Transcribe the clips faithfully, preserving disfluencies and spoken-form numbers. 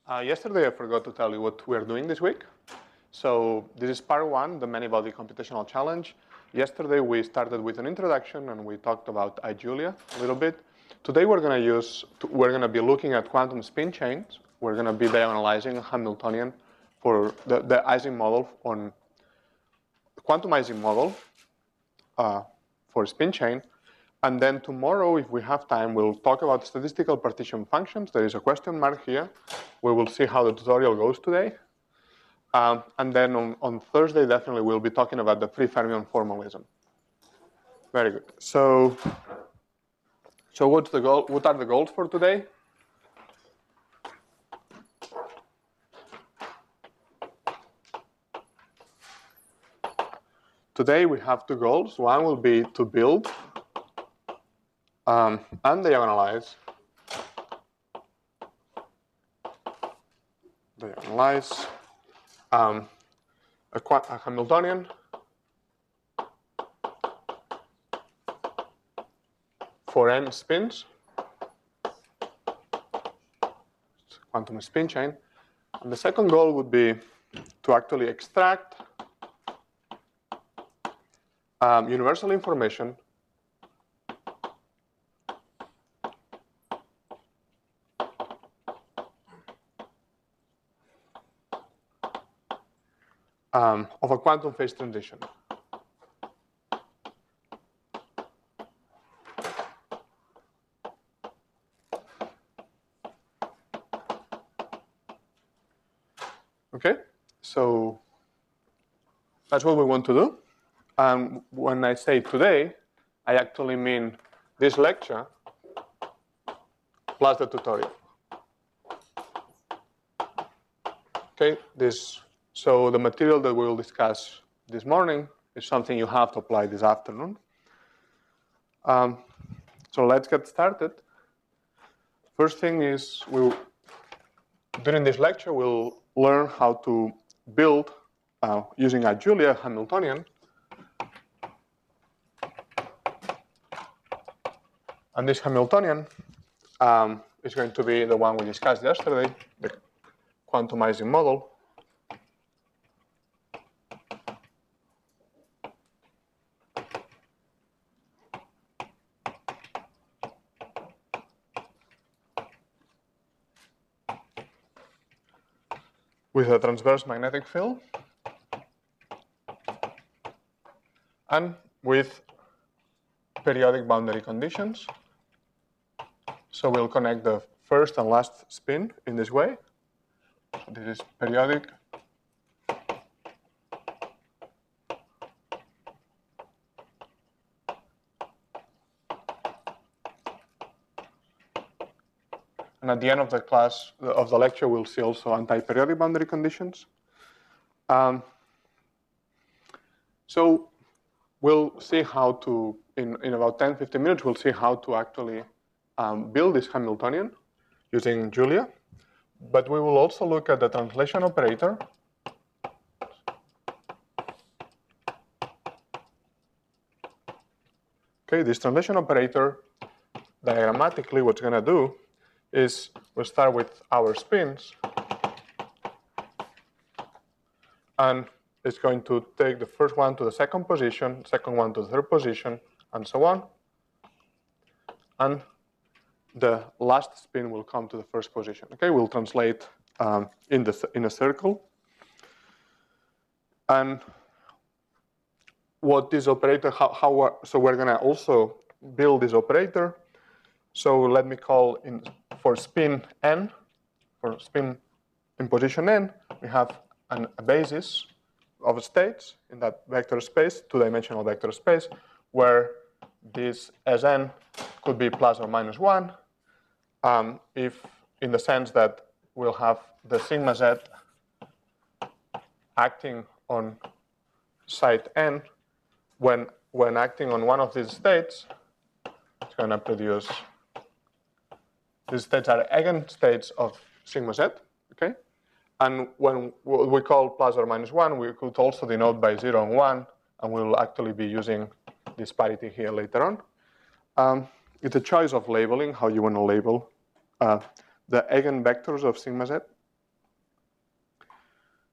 Uh, yesterday I forgot to tell you what we're doing this week. So this is part one, the many-body computational challenge. Yesterday we started with an introduction and we talked about iJulia a little bit. Today we're going to use, we're going to be looking at quantum spin chains. We're going to be diagonalizing a Hamiltonian for the, the Ising model on quantum Ising model uh, for spin chain. And then tomorrow, if we have time, we'll talk about statistical partition functions. There is a question mark here. We will see how the tutorial goes today. Um, and then on, on Thursday, definitely, we'll be talking about the free fermion formalism. Very good. So, so what's the goal? What are the goals for today? Today, we have two goals. One will be to build um, and diagonalize diagonalize um, a, a Hamiltonian for n spins, quantum spin chain. And the second goal would be to actually extract um, universal information Um, of a quantum phase transition. Okay, so that's what we want to do. And when I say today, I actually mean this lecture plus the tutorial. Okay, this. So the material that we will discuss this morning is something you have to apply this afternoon. Um, so let's get started. First thing is, we'll, during this lecture, we'll learn how to build, uh, using iJulia, Hamiltonian. And this Hamiltonian um, is going to be the one we discussed yesterday, the quantum Ising model. With a transverse magnetic field and with periodic boundary conditions. So we'll connect the first and last spin in this way. This is periodic. And at the end of the class, of the lecture, we'll see also anti-periodic boundary conditions. Um, so we'll see how to, in, in about ten, fifteen minutes, we'll see how to actually um, build this Hamiltonian using Julia. But we will also look at the translation operator. Okay, this translation operator, diagrammatically, what's going to do is we'll start with our spins, and it's going to take the first one to the second position, second one to the third position, and so on. And the last spin will come to the first position. Okay, we'll translate um, in the in a circle. And what this operator, how, how so we're going to also build this operator. So let me call in for spin n, for spin in position n, we have an, a basis of states in that vector space, two-dimensional vector space, where this Sn could be plus or minus one, um, if in the sense that we'll have the sigma z acting on site n, when when acting on one of these states, it's going to produce. These states are eigenstates of sigma z, okay? And when we call plus or minus one, we could also denote by zero and one, and we'll actually be using this parity here later on. Um, it's a choice of labeling, how you want to label uh, the eigenvectors of sigma z.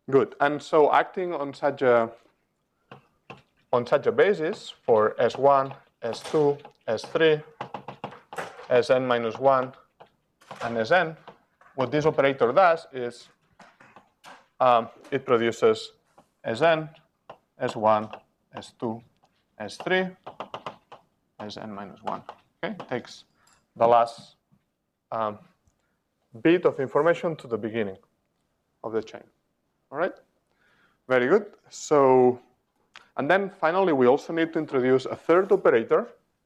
Good. And so acting on such a on such a basis for S one, S two, S three, Sn minus one, and Sn, what this operator does is um, it produces Sn, S one, S two, S three, Sn minus one. Okay, it takes the last um, bit of information to the beginning of the chain. All right, very good. So, and then finally, we also need to introduce a third operator,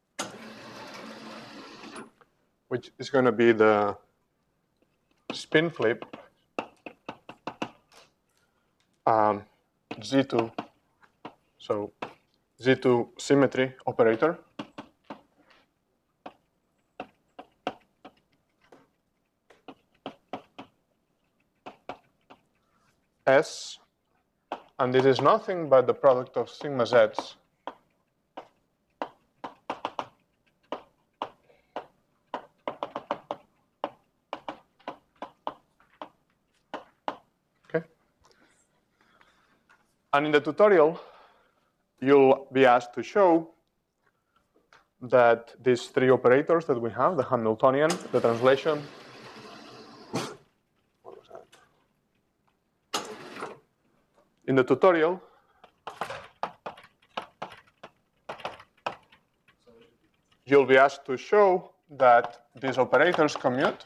which is going to be the spin flip um, Z two, so Z two symmetry operator. S, and this is nothing but the product of sigma z's okay. And in the tutorial, you'll be asked to show that these three operators that we have, the Hamiltonian, the translation, what was that? In the tutorial, you'll be asked to show that these operators commute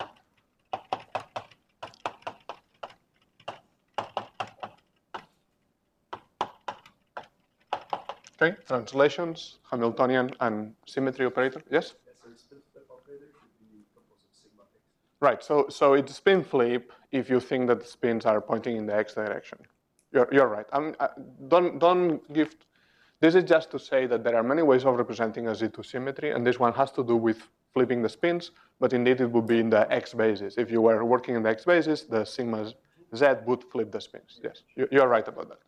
okay, translations, Hamiltonian, and symmetry operator. Yes? Yeah, so the spin flip operator should be composed of sigma x. Right, so, so it's spin flip if you think that the spins are pointing in the x direction. You're, you're right. I'm, uh, don't, don't give, this is just to say that there are many ways of representing a Z two symmetry, and this one has to do with flipping the spins, but indeed it would be in the x basis. If you were working in the x basis, the sigma z would flip the spins. Yes, you're right about that.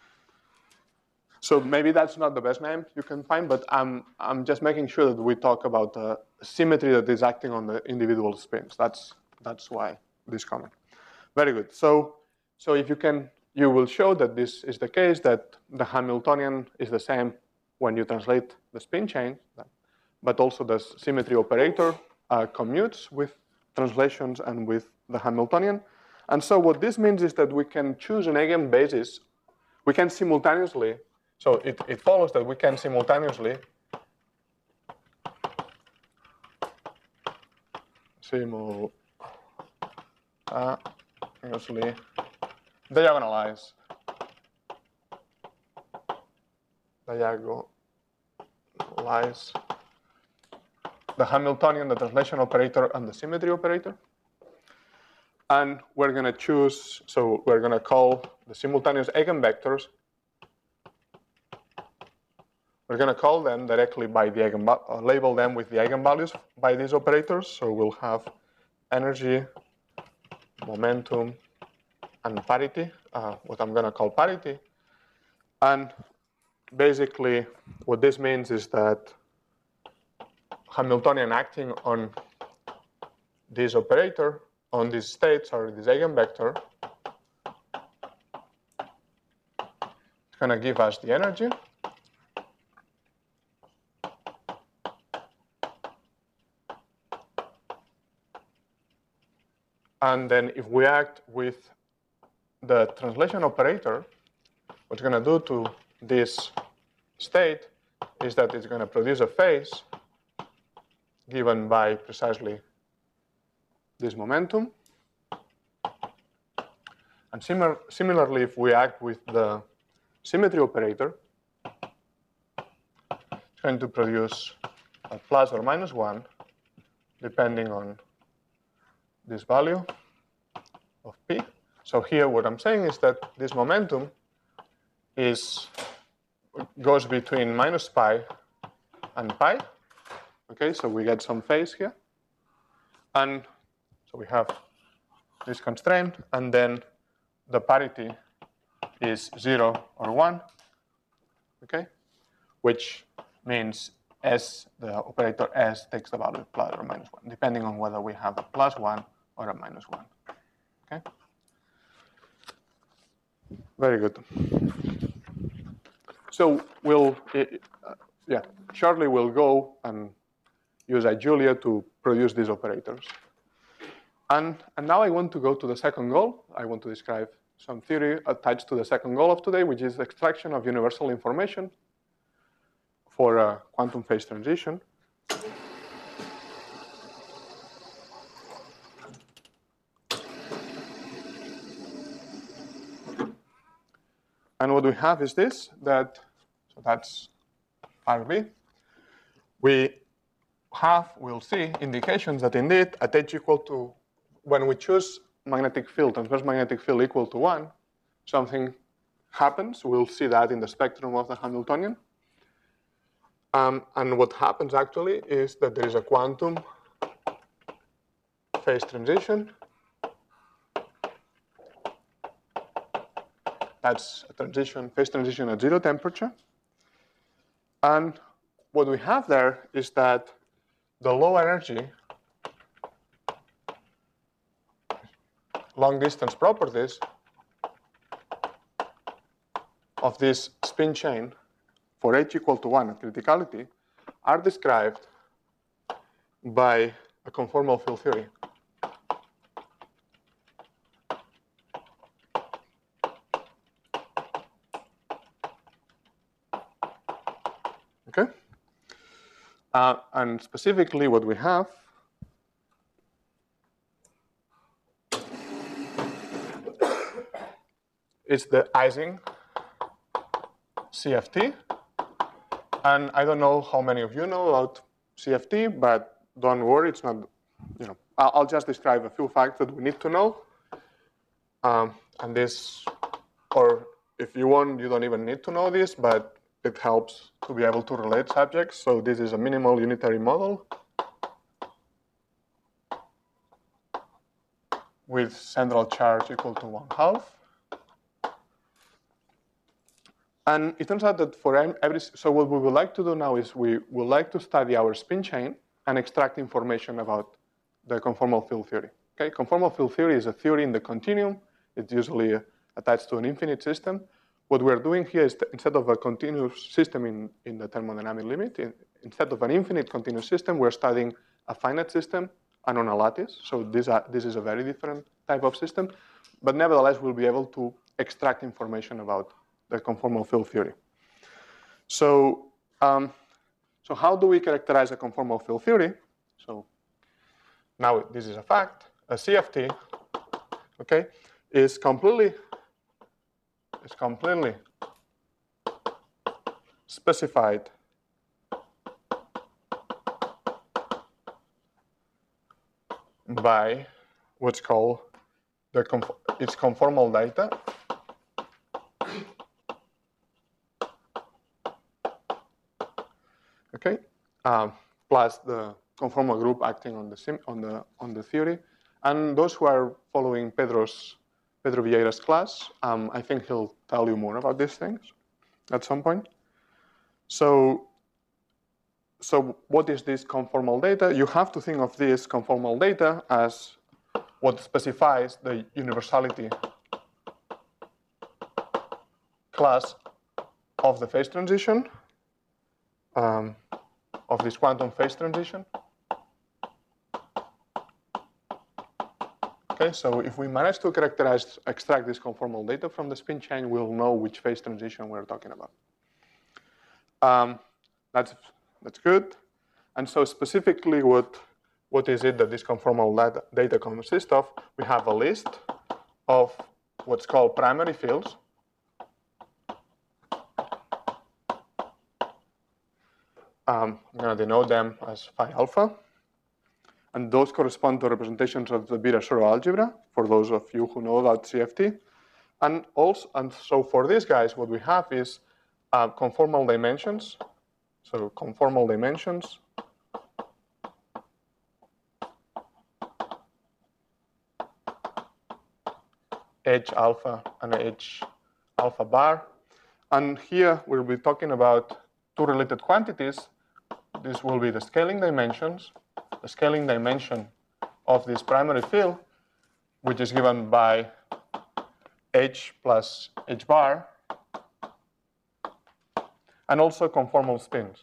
So maybe that's not the best name you can find, but I'm, I'm just making sure that we talk about the symmetry that is acting on the individual spins. That's, that's why this comment. Very good. So, so if you can, you will show that this is the case, that the Hamiltonian is the same when you translate the spin chain, but also the symmetry operator uh, commutes with translations and with the Hamiltonian. And so what this means is that we can choose an eigenbasis. We can simultaneously So it, it follows that we can simultaneously simultaneously diagonalize diagonalize the Hamiltonian, the translation operator, and the symmetry operator. And we're going to choose, so we're going to call the simultaneous eigenvectors. We're going to call them directly by the eigen, uh, label them with the eigenvalues by these operators. So we'll have energy, momentum, and parity, uh, what I'm going to call parity. And basically, what this means is that Hamiltonian acting on this operator, on these states or this eigenvector, it's going to give us the energy. And then if we act with the translation operator, what it's going to do to this state is that it's going to produce a phase given by precisely this momentum. And similar, similarly, if we act with the symmetry operator, it's going to produce a plus or minus one, depending on this value of P. So here what I'm saying is that this momentum is goes between minus pi and pi. Okay, so we get some phase here. And so we have this constraint, and then the parity is zero or one, okay, which means S, the operator S takes the value plus or minus one, depending on whether we have a plus one or a minus one, okay? Very good. So we'll, uh, yeah, shortly we'll go and use iJulia to produce these operators. And, and now I want to go to the second goal. I want to describe some theory attached to the second goal of today, which is extraction of universal information for a quantum phase transition. And what we have is this, that, so that's part B. We have, we'll see, indications that indeed at h equal to, when we choose magnetic field, transverse magnetic field equal to one, something happens. We'll see that in the spectrum of the Hamiltonian. Um, and what happens actually is that there is a quantum phase transition. That's a transition, phase transition at zero temperature. And what we have there is that the low energy long distance properties of this spin chain for h equal to one at criticality are described by a conformal field theory. Okay? Uh, and specifically what we have is the Ising C F T. And I don't know how many of you know about C F T, but don't worry, it's not, you know, I'll just describe a few facts that we need to know. Um, and this, or if you want, you don't even need to know this, but it helps to be able to relate subjects. So this is a minimal unitary model with central charge equal to one half. And it turns out that for every, so what we would like to do now is we would like to study our spin chain and extract information about the conformal field theory. Okay, conformal field theory is a theory in the continuum. It's usually attached to an infinite system. What we're doing here is instead of a continuous system in, in the thermodynamic limit, in, instead of an infinite continuous system, we're studying a finite system and on a lattice. So this, are, this is a very different type of system. But nevertheless, we'll be able to extract information about the conformal field theory. So, um, so how do we characterize a conformal field theory? So now this is a fact. A C F T, okay, is completely is completely specified by what's called the conf its conformal data. Okay, um, plus the conformal group acting on the sim on the on the theory, and those who are following Pedro's Pedro Vieira's class, um, I think he'll tell you more about these things at some point. So, so what is this conformal data? You have to think of this conformal data as what specifies the universality class of the phase transition, um, of this quantum phase transition. Okay, so if we manage to characterize, extract this conformal data from the spin chain, we'll know which phase transition we're talking about. Um, that's, that's good. And so specifically, what, what is it that this conformal data, data consists of? We have a list of what's called primary fields. Um, I'm going to denote them as phi alpha. And those correspond to representations of the Virasoro algebra, for those of you who know about C F T. And also, and so for these guys, what we have is uh, conformal dimensions. So conformal dimensions H alpha and H alpha bar. And here we'll be talking about two related quantities. This will be the scaling dimensions, the scaling dimension of this primary field, which is given by H plus H bar, and also conformal spins.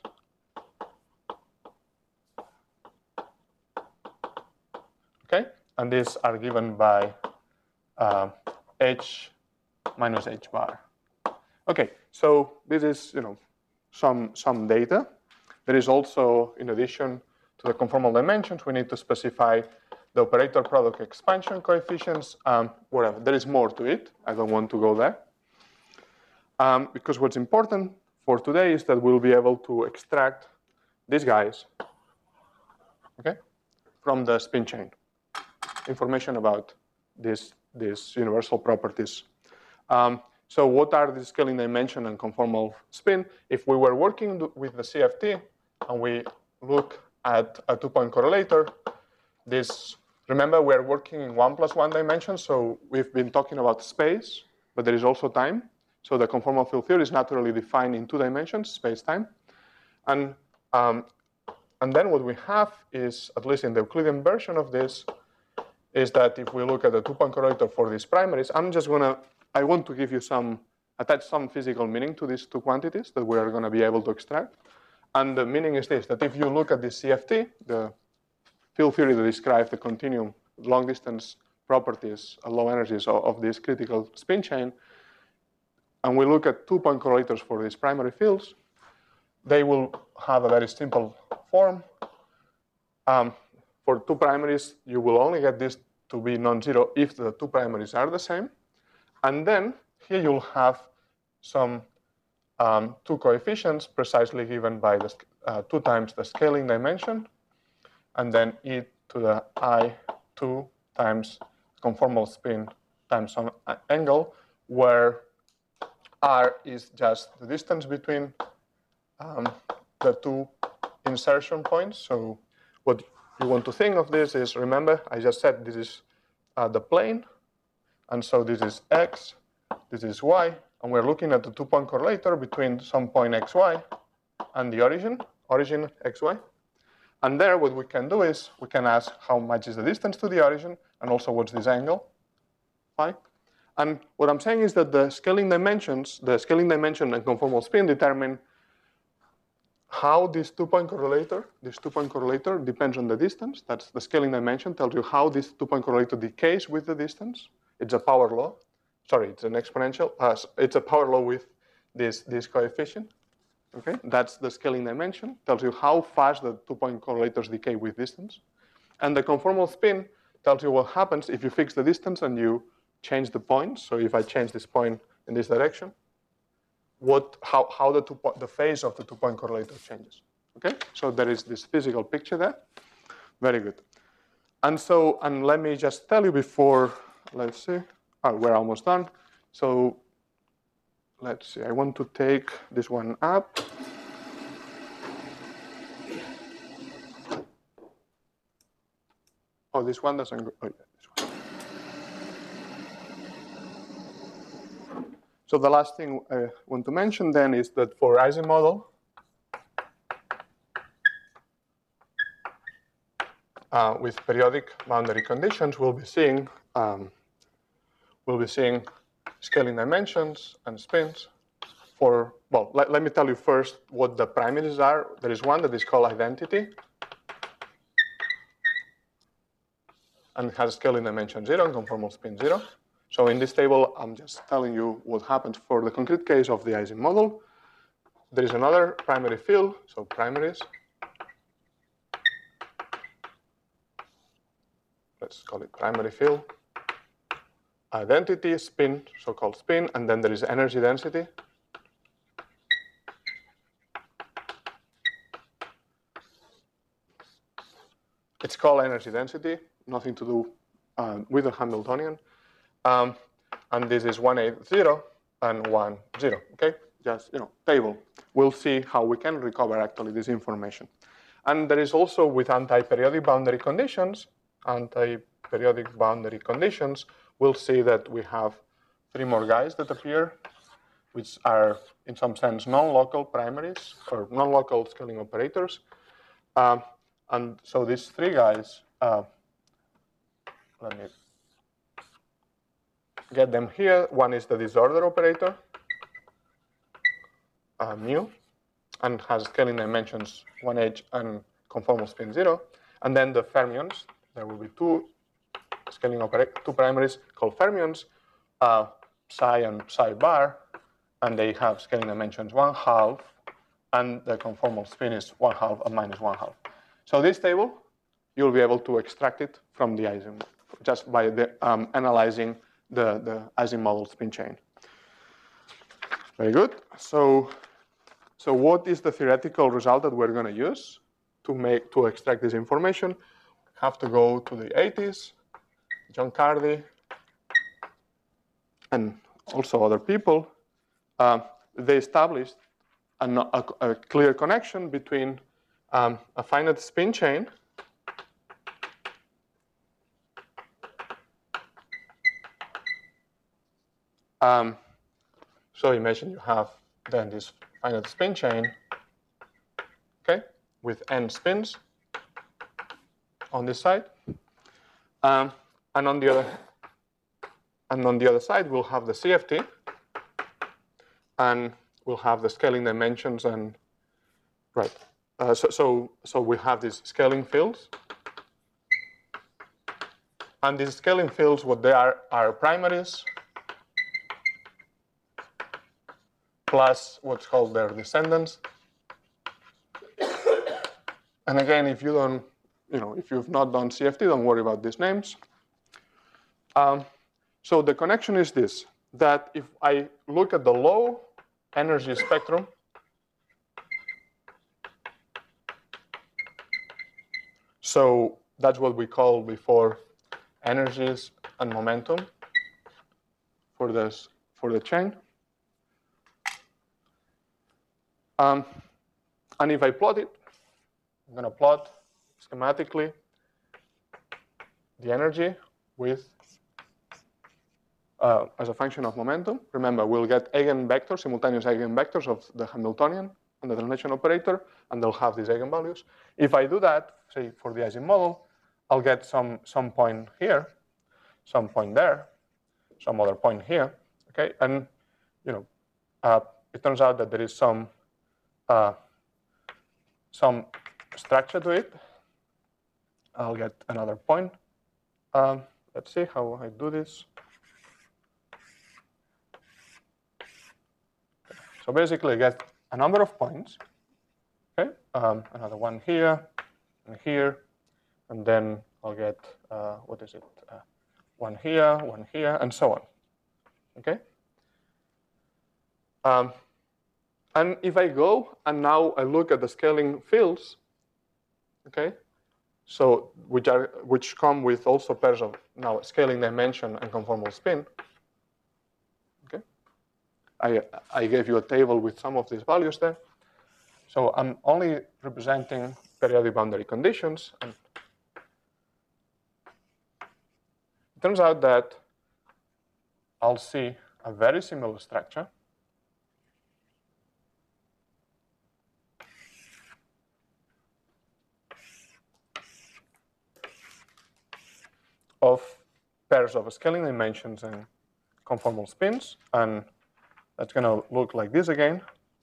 Okay, and these are given by uh, H minus H bar. Okay, so this is, you know, some some data. There is also, in addition to the conformal dimensions, we need to specify the operator product expansion coefficients. Um, whatever, there is more to it. I don't want to go there. Um, because what's important for today is that we'll be able to extract these guys, okay, from the spin chain. Information about these, these universal properties. Um, so what are the scaling dimension and conformal spin? If we were working with the C F T and we look at a two-point correlator, this, remember we're working in one plus one dimension, so we've been talking about space, but there is also time. So the conformal field theory is naturally defined in two dimensions, space-time. And, um, and then what we have is, at least in the Euclidean version of this, is that if we look at the two-point correlator for these primaries, I'm just gonna, I want to give you some, attach some physical meaning to these two quantities that we are gonna be able to extract. And the meaning is this, that if you look at the C F T, the field theory that describes the continuum long distance properties at low energies of, of this critical spin chain, and we look at two-point correlators for these primary fields, they will have a very simple form. Um, for two primaries, you will only get this to be non-zero if the two primaries are the same. And then here you'll have some um, two coefficients precisely given by the, uh, two times the scaling dimension, and then e to the I two times conformal spin times some angle, where R is just the distance between um, the two insertion points. So what you want to think of this is, remember, I just said this is uh, the plane, and so this is X, this is Y, and we're looking at the two-point correlator between some point X Y and the origin, origin X Y. And there, what we can do is we can ask how much is the distance to the origin, and also what's this angle, phi. And what I'm saying is that the scaling dimensions, the scaling dimension and conformal spin determine how this two-point correlator, this two-point correlator depends on the distance. That's the scaling dimension, tells you how this two-point correlator decays with the distance. It's a power law. Sorry, it's an exponential. Uh, it's a power law with this, this coefficient. Okay, that's the scaling dimension, tells you how fast the two-point correlators decay with distance. And the conformal spin tells you what happens if you fix the distance and you change the point. So if I change this point in this direction, what, how, how the, two, the phase of the two-point correlator changes. Okay, so there is this physical picture there. Very good. And so, and let me just tell you before, let's see, oh, we're almost done. So let's see, I want to take this one up. Oh, this one doesn't go, oh yeah, this one. So the last thing I want to mention then is that for Ising model, uh, with periodic boundary conditions, we'll be seeing, um, we'll be seeing scaling dimensions and spins for, well, let, let me tell you first what the primaries are. There is one that is called identity, and it has scaling dimension zero and conformal spin zero. So in this table, I'm just telling you what happens for the concrete case of the Ising model. There is another primary field, so primaries. Let's call it primary field. Identity, spin, so-called spin, and then there is energy density. It's called energy density, nothing to do uh, with the Hamiltonian. Um, and this is one eight zero and one zero, okay? Just, you know, table. We'll see how we can recover actually this information. And there is also with anti-periodic boundary conditions, anti-periodic boundary conditions, we'll see that we have three more guys that appear, which are in some sense non-local primaries or non-local scaling operators. Um, and so these three guys, uh, let me get them here. One is the disorder operator, uh, mu, and has scaling dimensions one h and conformal spin zero. And then the fermions, there will be two scaling operator, two primaries called fermions, uh, psi and psi bar, and they have scaling dimensions one half, and the conformal spin is one half and minus one half. So this table, you'll be able to extract it from the Ising just by the, um, analyzing the, the Ising model spin chain. Very good. So, so what is the theoretical result that we're going to use to make to extract this information? Have to go to the eighties, John Cardy, and also other people. Uh, they established a, a, a clear connection between um, a finite spin chain Um, so imagine you have then this finite spin chain, okay, with n spins on this side, um, and on the other, and on the other side we'll have the C F T, and we'll have the scaling dimensions and right. Uh, so so so we have these scaling fields, and these scaling fields, what they are, are primaries plus what's called their descendants. And again, if you don't, you know, if you've not done C F T, don't worry about these names. Um, so the connection is this, that if I look at the low energy spectrum, so that's what we called before energies and momentum for this for the chain. Um, and if I plot it, I'm going to plot schematically the energy with uh, as a function of momentum. Remember, we'll get eigenvectors, simultaneous eigenvectors of the Hamiltonian and the translation operator, and they'll have these eigenvalues. If I do that, say for the Ising model, I'll get some some point here, some point there, some other point here. Okay, and you know, uh, it turns out that there is some uh, some structure to it. I'll get another point. Um, let's see how I do this. So basically, I get a number of points. Okay, um, another one here and here, and then I'll get uh, what is it? Uh, one here, one here, and so on. Okay. Um, and if I go and now I look at the scaling fields, okay, so which are which come with also pairs of now scaling dimension and conformal spin. Okay, I I gave you a table with some of these values there. So I'm only representing periodic boundary conditions, and it turns out that I'll see a very similar structure of pairs of scaling dimensions and conformal spins, and that's going to look like this again.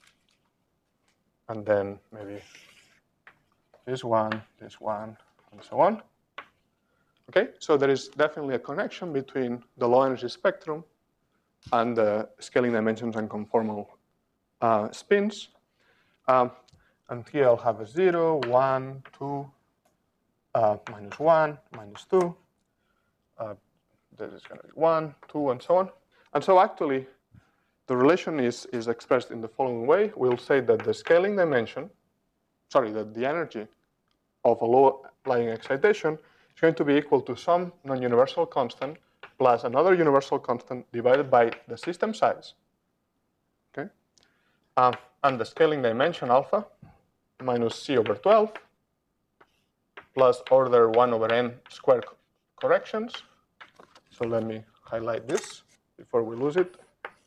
And then maybe this one, this one, and so on. Okay, so there is definitely a connection between the low energy spectrum and the scaling dimensions and conformal uh, spins. Um, and here I'll have a zero, one, two, uh, minus one, minus two. Uh, this is going to be one, two, and so on. And so actually, the relation is, is expressed in the following way. We'll say that the scaling dimension, sorry, that the energy of a low-lying excitation is going to be equal to some non-universal constant plus another universal constant divided by the system size. Okay, um, and the scaling dimension alpha minus c over twelve plus order one over n squared corrections. So let me highlight this before we lose it.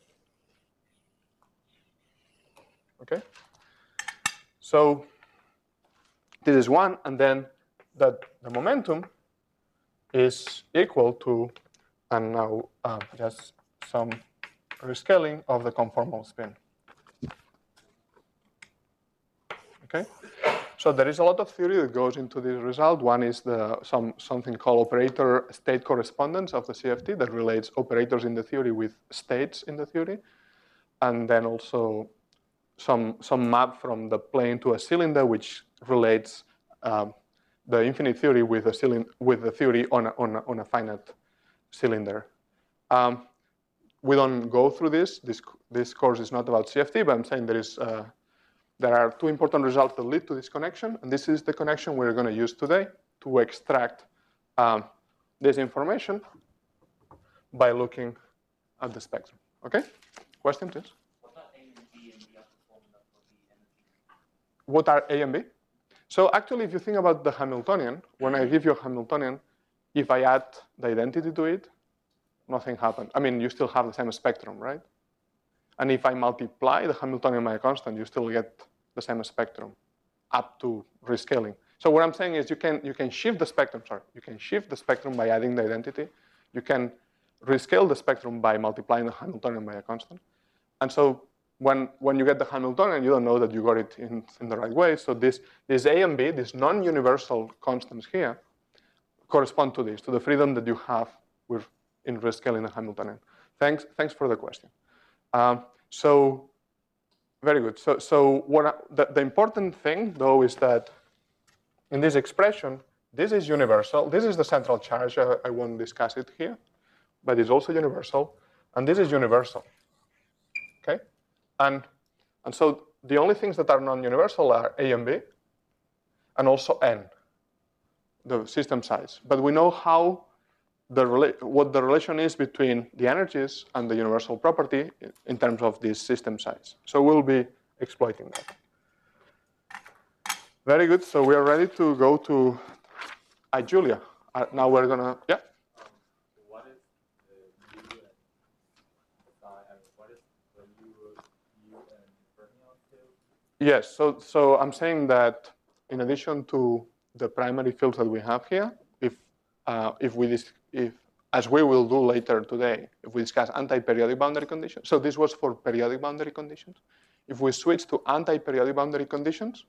Okay, so this is one, and then that the momentum is equal to and now uh, just some rescaling of the conformal spin. Okay, so there is a lot of theory that goes into this result. One is the some something called operator state correspondence of the C F T that relates operators in the theory with states in the theory, and then also some some map from the plane to a cylinder which relates um, the infinite theory with a cylinder with the theory on a, on a, on a finite cylinder. Um, we don't go through this. This this course is not about C F T, but I'm saying there is. Uh, There are two important results that lead to this connection, and this is the connection we're going to use today to extract um, this information by looking at the spectrum. Okay? Question, please? What are A and B and the other formula for the energy? What are A and B? So actually, if you think about the Hamiltonian, when I give you a Hamiltonian, if I add the identity to it, nothing happens. I mean, you still have the same spectrum, right? And if I multiply the Hamiltonian by a constant, you still get the same spectrum up to rescaling. So what I'm saying is you can, you can shift the spectrum, sorry, you can shift the spectrum by adding the identity. You can rescale the spectrum by multiplying the Hamiltonian by a constant. And so when, when you get the Hamiltonian, you don't know that you got it in, in the right way. So this, this A and B, these non-universal constants here, correspond to this, to the freedom that you have with, in rescaling the Hamiltonian. Thanks, thanks for the question. Um, so, very good. So, so what I, the, the important thing, though, is that in this expression, this is universal. This is the central charge. I, I won't discuss it here, but it's also universal. And this is universal. Okay? And, and so the only things that are non-universal are A and B, and also N, the system size. But we know how The what the relation is between the energies and the universal property in terms of this system size. So we'll be exploiting that. Very good. So we are ready to go to iJulia. Uh, now we're going to, yeah? Um, what is the U and psi, I mean, what is the U, U and fermion field? Yes. So, so I'm saying that in addition to the primary fields that we have here, if, uh, if we If, as we will do later today, if we discuss anti-periodic boundary conditions. So this was for periodic boundary conditions. If we switch to anti-periodic boundary conditions,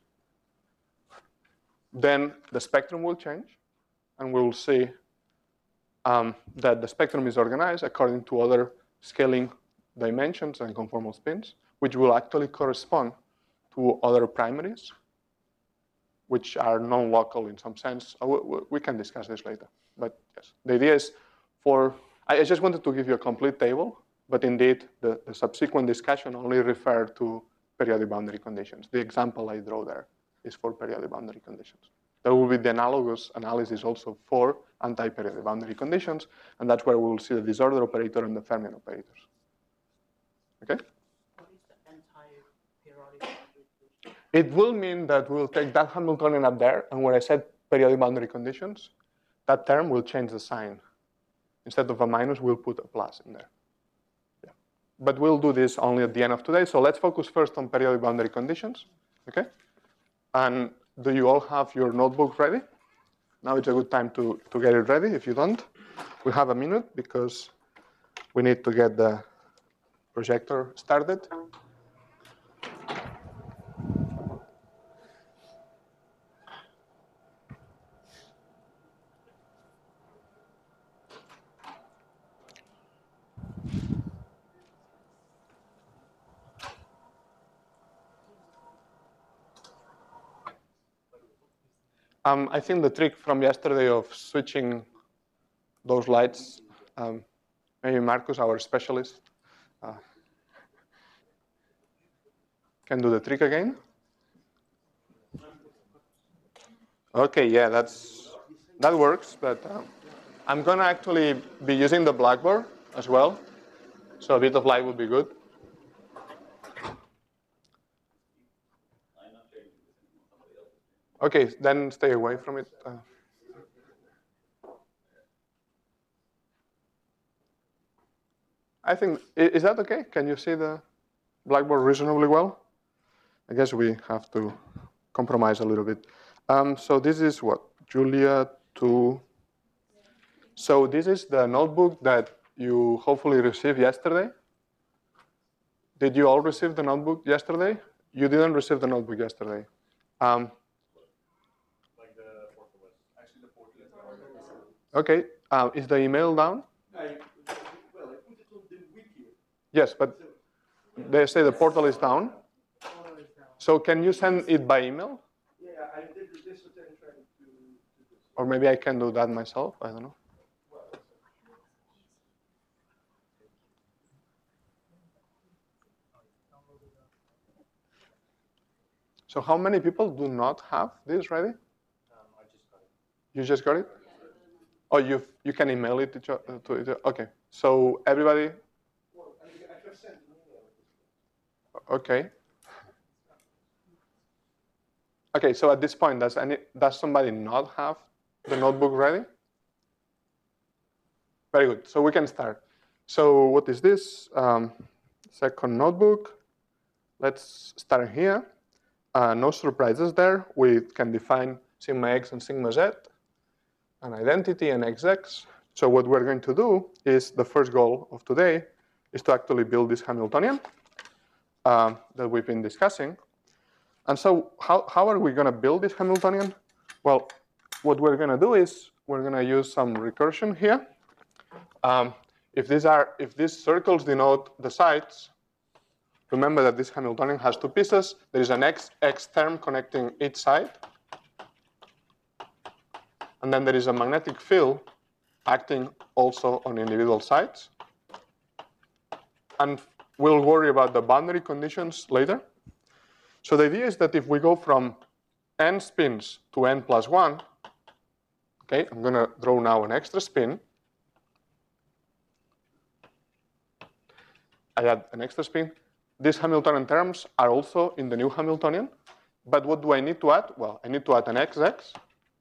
then the spectrum will change, and we'll see um, that the spectrum is organized according to other scaling dimensions and conformal spins, which will actually correspond to other primaries, which are non-local in some sense. We can discuss this later. But yes, the idea is for, I just wanted to give you a complete table, but indeed the, the subsequent discussion only referred to periodic boundary conditions. The example I draw there is for periodic boundary conditions. There will be the analogous analysis also for anti-periodic boundary conditions, and that's where we will see the disorder operator and the Fermion operators. Okay? What is the anti-periodic boundary condition? It will mean that we'll take that Hamiltonian up there, and when I said periodic boundary conditions, that term will change the sign. Instead of a minus, we'll put a plus in there. Yeah. But we'll do this only at the end of today. So let's focus first on periodic boundary conditions. Okay? And do you all have your notebook ready? Now it's a good time to, to get it ready. If you don't, we have a minute because we need to get the projector started. Um, I think the trick from yesterday of switching those lights, um, maybe Marcus, our specialist, uh, can do the trick again. Okay, yeah, that's that works, but um, I'm gonna actually be using the Blackboard as well, so a bit of light would be good. Okay, then stay away from it. Uh, I think, is that okay? Can you see the Blackboard reasonably well? I guess we have to compromise a little bit. Um, so this is what, Julia two So this is the notebook that you hopefully received yesterday. Did you all receive the notebook yesterday? You didn't receive the notebook yesterday. Um, Like the portal was. Actually, the portal is not. okay, uh, is the email down? I, well, I put it on the wiki. Yes, but they say the portal is down. So can you send it by email? Yeah, I did this what I'm trying to, to do. Or maybe I can do that myself, I don't know. So how many people do not have this ready? Um, I just got it. You just got it? Oh, you you can email it to, each o- to each o- okay. So everybody, Well, I, I just sent an email. okay. Okay, so at this point, does any does somebody not have the notebook ready? Very good. So we can start. So what is this? Um, second notebook. Let's start here. Uh, no surprises there. We can define sigma x and sigma z, an identity and X X. So what we're going to do is the first goal of today is to actually build this Hamiltonian uh, that we've been discussing. And so how, how are we going to build this Hamiltonian? Well, what we're going to do is we're going to use some recursion here. Um, if these are if these circles denote the sides, remember that this Hamiltonian has two pieces. There is an x x term connecting each side, and then there is a magnetic field acting also on individual sides. And we'll worry about the boundary conditions later. So the idea is that if we go from n spins to n plus one, okay, I'm going to draw now an extra spin. I add an extra spin. These Hamiltonian terms are also in the new Hamiltonian. But what do I need to add? Well, I need to add an X X,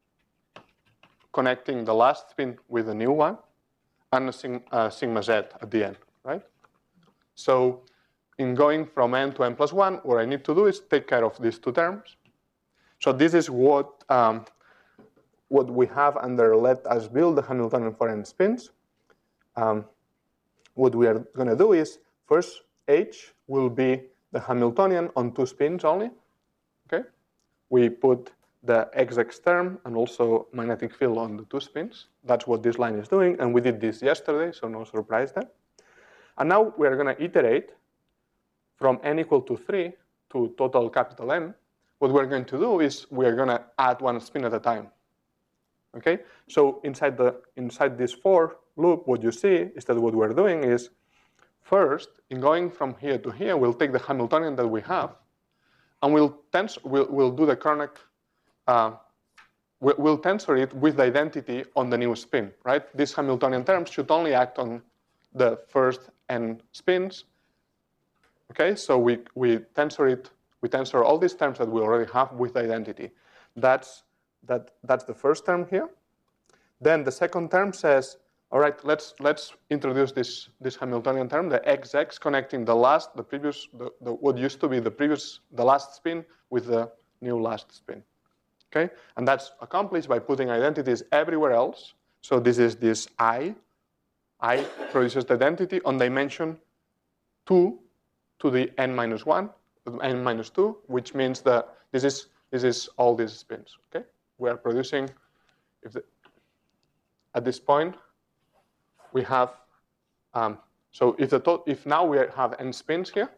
connecting the last spin with the new one, and a sigma, uh, sigma z at the end, right? So in going from n to n plus one, what I need to do is take care of these two terms. So this is what, um, what we have under let us build the Hamiltonian for n spins. Um, what we are going to do is, first, H will be the Hamiltonian on two spins only. Okay, we put the X X term and also magnetic field on the two spins. That's what this line is doing, and we did this yesterday, so no surprise there. And now we are going to iterate from n equal to three to total capital N. What we're going to do is we are going to add one spin at a time. Okay, so inside the inside this for loop, what you see is that what we're doing is, first, in going from here to here, we'll take the Hamiltonian that we have, and we'll tensor, we'll, we'll do the Kroneck, uh, we'll, we'll tensor it with the identity on the new spin, right? These Hamiltonian terms should only act on the first n spins. Okay, so we, we tensor it, we tensor all these terms that we already have with identity. That's, that, that's the first term here. Then the second term says, all right, let's let's introduce this this Hamiltonian term, the X X, connecting the last, the previous, the, the what used to be the previous, the last spin with the new last spin. Okay, and that's accomplished by putting identities everywhere else. So this is this I. I produces the identity on dimension two to the n minus one, n minus two, which means that this is this is all these spins. Okay, we are producing. If the, at this point. We have, um, so if, the if now we have n spins here,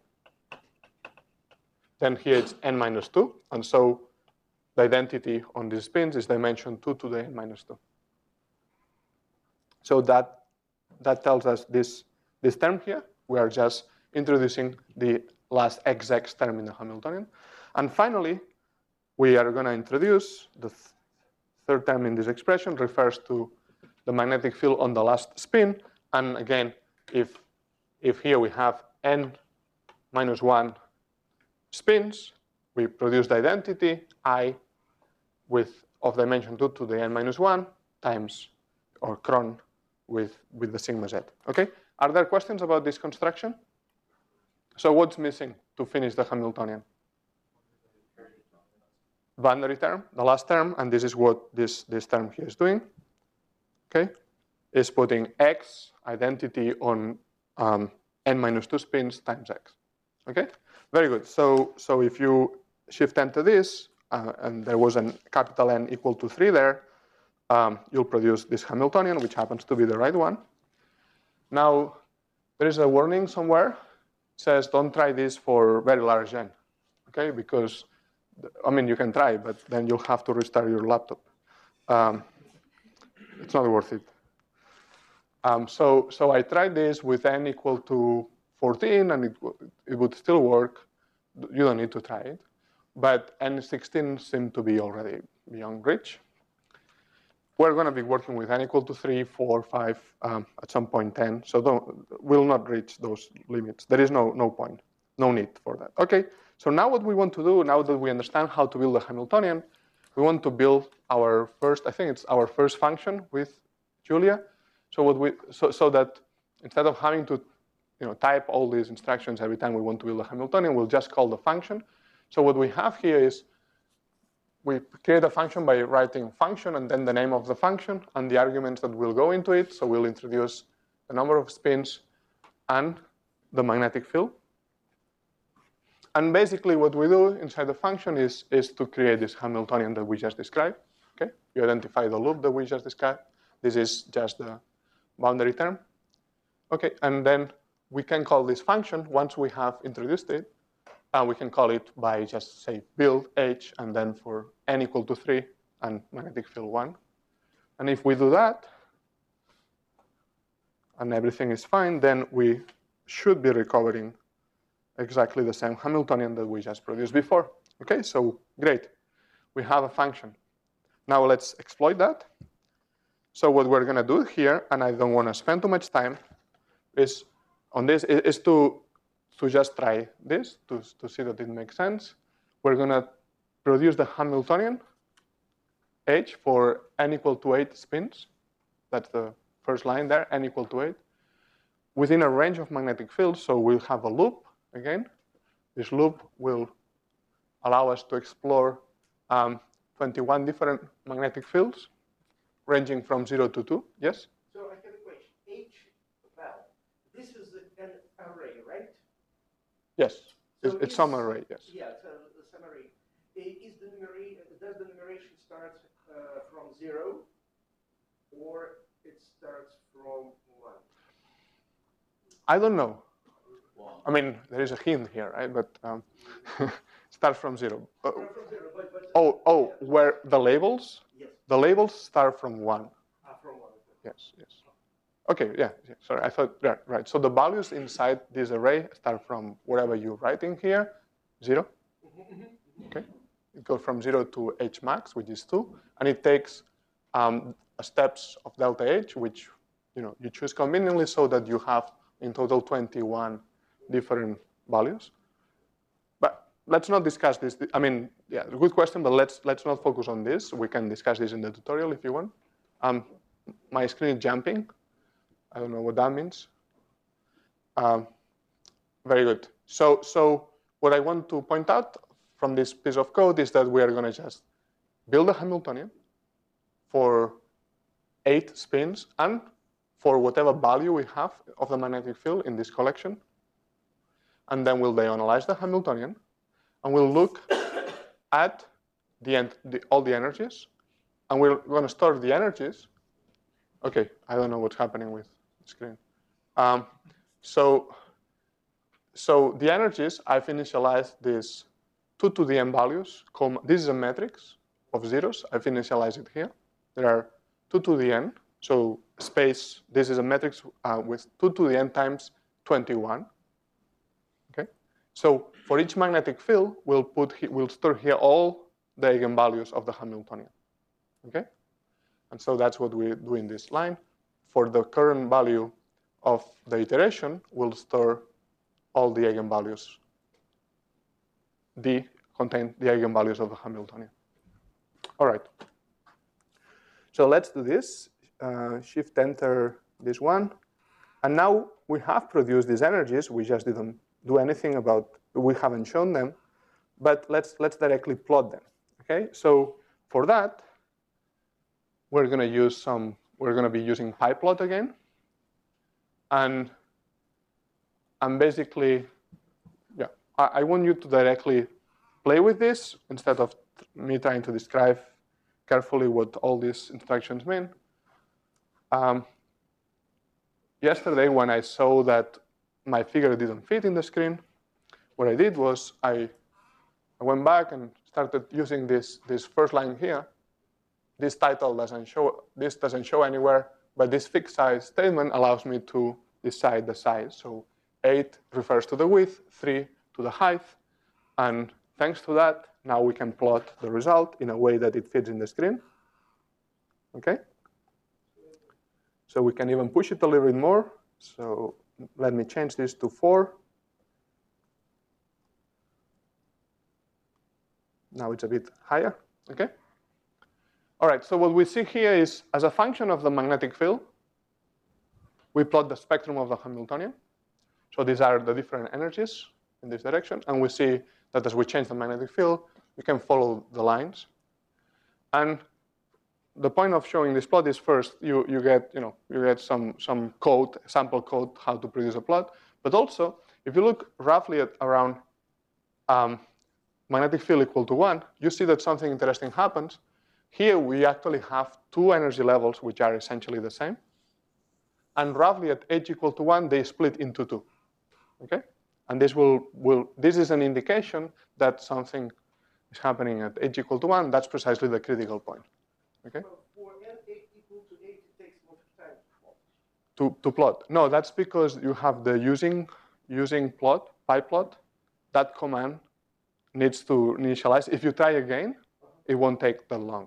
then here it's n minus two. And so the identity on these spins is dimension two to the n minus two. So that, that tells us this, this term here. We are just introducing the last X X term in the Hamiltonian. And finally, we are going to introduce the th third term in this expression, refers to the magnetic field on the last spin. And again, if, if here we have n minus one spins, we produce the identity I with of dimension two to the n minus one times, or cron, with, with the sigma z. Okay? Are there questions about this construction? So what's missing to finish the Hamiltonian? Boundary term, the last term, and this is what this, this term here is doing. Okay? is putting x identity on um, n minus two spins times x. Okay, very good. So so if you shift enter this, uh, and there was a capital N equal to three there, um, you'll produce this Hamiltonian, which happens to be the right one. Now, there is a warning somewhere. It says don't try this for very large n, okay? Because, I mean, you can try, but then you'll have to restart your laptop. Um, it's not worth it. Um, so, so I tried this with n equal to fourteen, and it, it would still work. You don't need to try it. But n sixteen seemed to be already beyond reach. We're going to be working with n equal to three, four, five, um, at some point ten. So don't, we'll not reach those limits. There is no, no point, no need for that. Okay, so now what we want to do, now that we understand how to build a Hamiltonian, we want to build our first, I think it's our first function with Julia. So what we, so, so that instead of having to you know, type all these instructions every time we want to build a Hamiltonian, we'll just call the function. So what we have here is we create a function by writing function and then the name of the function and the arguments that will go into it. So we'll introduce the number of spins and the magnetic field. And basically what we do inside the function is, is to create this Hamiltonian that we just described. Okay? You identify the loop that we just described. This is just the boundary term. Okay, and then we can call this function once we have introduced it. And we can call it by just say build h, and then for n equal to three and magnetic field one. And if we do that, and everything is fine, then we should be recovering exactly the same Hamiltonian that we just produced before. Okay, so great. We have a function. Now let's exploit that. So what we're going to do here, and I don't want to spend too much time, is on this is to to just try this to to see that it makes sense. We're going to produce the Hamiltonian h for n equal to eight spins. That's the first line there, n equal to eight, within a range of magnetic fields. So we'll have a loop again. This loop will allow us to explore um, twenty-one different magnetic fields, ranging from zero to two. Yes? So I have a question. H val. This is an array, right? Yes. It's, So it's some array, yes. Yeah, so the sum array. I- Is the numeration, does the numeration start uh, from zero, or it starts from one? I don't know. Wow. I mean, there is a hint here, right? But um, start from zero. Uh, From from zero, but, but oh, oh, where the labels? yes, The labels start from one. ah, from one. Yes, yes. Okay, yeah, yeah, sorry, I thought, right, right. So the values inside this array start from whatever you're writing here, zero. Okay, it goes from zero to h max, which is two, and it takes um, steps of delta h, which you know you choose conveniently so that you have in total twenty-one different values. But let's not discuss this. I mean, yeah, good question, but let's let's not focus on this. We can discuss this in the tutorial if you want. Um, my screen is jumping. I don't know what that means. Um, very good. So, so what I want to point out from this piece of code is that we are going to just build a Hamiltonian for eight spins and for whatever value we have of the magnetic field in this collection. And then we'll diagonalize the Hamiltonian, and we'll look at the, end, the all the energies, and we're going to store the energies. Okay, I don't know what's happening with the screen. Um, so, so the energies, I've initialized these two to the n values. This is a matrix of zeros. I've initialized it here. There are two to the n. So space, this is a matrix uh, with two to the n times twenty-one. Okay. So for each magnetic field, we'll put we'll store here all the eigenvalues of the Hamiltonian. Okay. And so that's what we do in this line. For the current value of the iteration, we'll store all the eigenvalues. D contain the eigenvalues of the Hamiltonian. All right. So let's do this. Uh, shift enter this one. And now we have produced these energies. We just didn't do anything about, we haven't shown them. But let's, let's directly plot them. Okay. So for that, we're going to use some we're going to be using PyPlot again. And, and basically, yeah, I, I want you to directly play with this instead of me trying to describe carefully what all these instructions mean. Um, yesterday, when I saw that my figure didn't fit in the screen, what I did was I, I went back and started using this, this first line here. This title doesn't show, this doesn't show anywhere, but this fixed size statement allows me to decide the size. So eight refers to the width, three to the height, and thanks to that, now we can plot the result in a way that it fits in the screen. Okay? So we can even push it a little bit more. So let me change this to four. Now it's a bit higher, okay? All right, so what we see here is, as a function of the magnetic field, we plot the spectrum of the Hamiltonian. So these are the different energies in this direction, and we see that as we change the magnetic field, we can follow the lines. And the point of showing this plot is first you, you get, you know, you get some, some code, sample code, how to produce a plot. But also, if you look roughly at around um, magnetic field equal to one, you see that something interesting happens. Here we actually have two energy levels which are essentially the same. And roughly at h equal to one, they split into two. Okay? And this will, will this is an indication that something is happening at h equal to one. That's precisely the critical point. Okay? Well, for n eight equal to eight, it takes much time to plot. To, to plot. No, that's because you have the using, using plot, PyPlot. That command needs to initialize. If you try again, it won't take that long.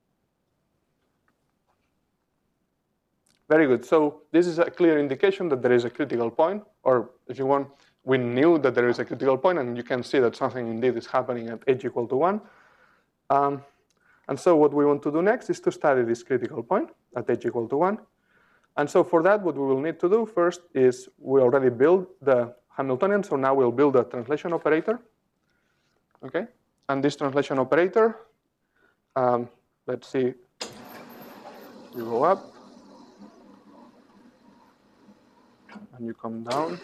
Very good. So this is a clear indication that there is a critical point, or if you want, we knew that there is a critical point, and you can see that something indeed is happening at h equal to one. Um, and so what we want to do next is to study this critical point at h equal to one. And so for that, what we will need to do first is we already built the Hamiltonian, so now we'll build a translation operator. Okay? And this translation operator, um, let's see, you go up. And you come down.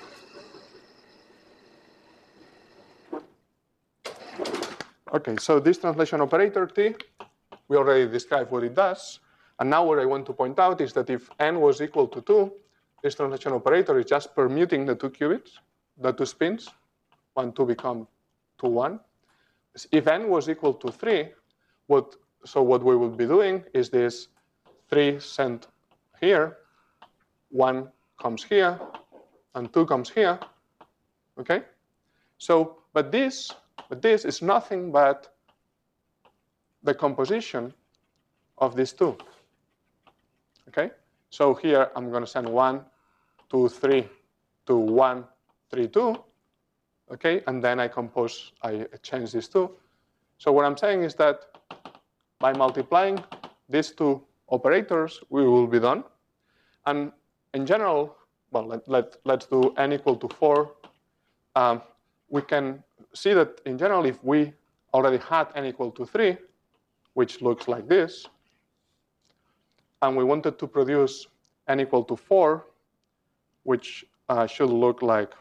Okay, so this translation operator T, we already described what it does. And now what I want to point out is that if n was equal to two, this translation operator is just permuting the two qubits, the two spins. one, two become two, one. If n was equal to three, what, so what we would be doing is this three sent here, one comes here, and two comes here, okay? So, but this, but this is nothing but the composition of these two, okay? So here I'm gonna send one, two, three, to one, three, two, okay? And then I compose, I change these two. So what I'm saying is that by multiplying these two operators, we will be done. And in general, well, let, let, let's do n equal to four. Um, we can see that in general, if we already had n equal to three, which looks like this, and we wanted to produce n equal to four, which uh, should look like,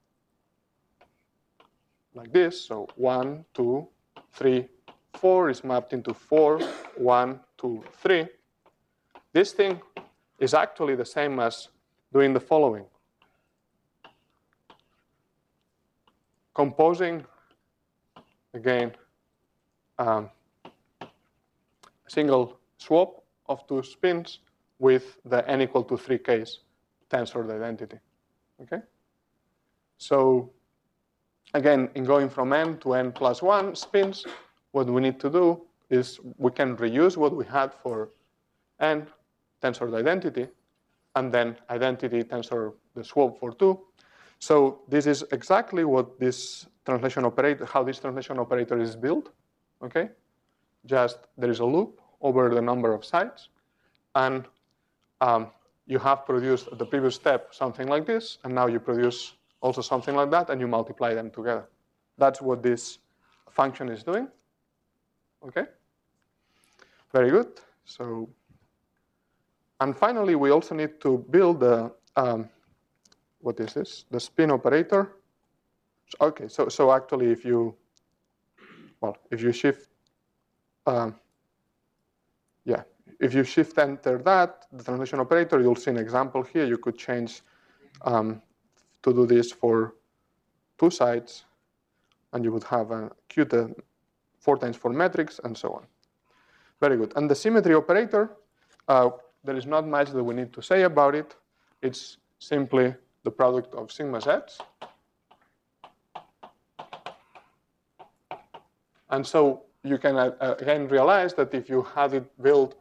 like this. So one, two, three, four is mapped into four, one, two, three. This thing is actually the same as doing the following. Composing, again, um, a single swap of two spins with the n equal to three case tensor identity, okay? So again, in going from n to n plus one spins, what we need to do is we can reuse what we had for n, tensor identity, and then identity tensor the swap for two. So this is exactly what this translation operator, how this translation operator is built, okay? Just there is a loop over the number of sites, and um, you have produced at the previous step something like this, and now you produce also something like that, and you multiply them together. That's what this function is doing, okay? Very good. So And finally, we also need to build the, um, what is this? The spin operator. Okay, so, so actually if you, well, if you shift, um, yeah, if you shift enter that, the translation operator, you'll see an example here. You could change um, to do this for two sides, and you would have a Q the four times four matrix, and so on. Very good. And the symmetry operator, uh, there is not much that we need to say about it. It's simply the product of sigma z's. And so you can uh, again realize that if you had it built,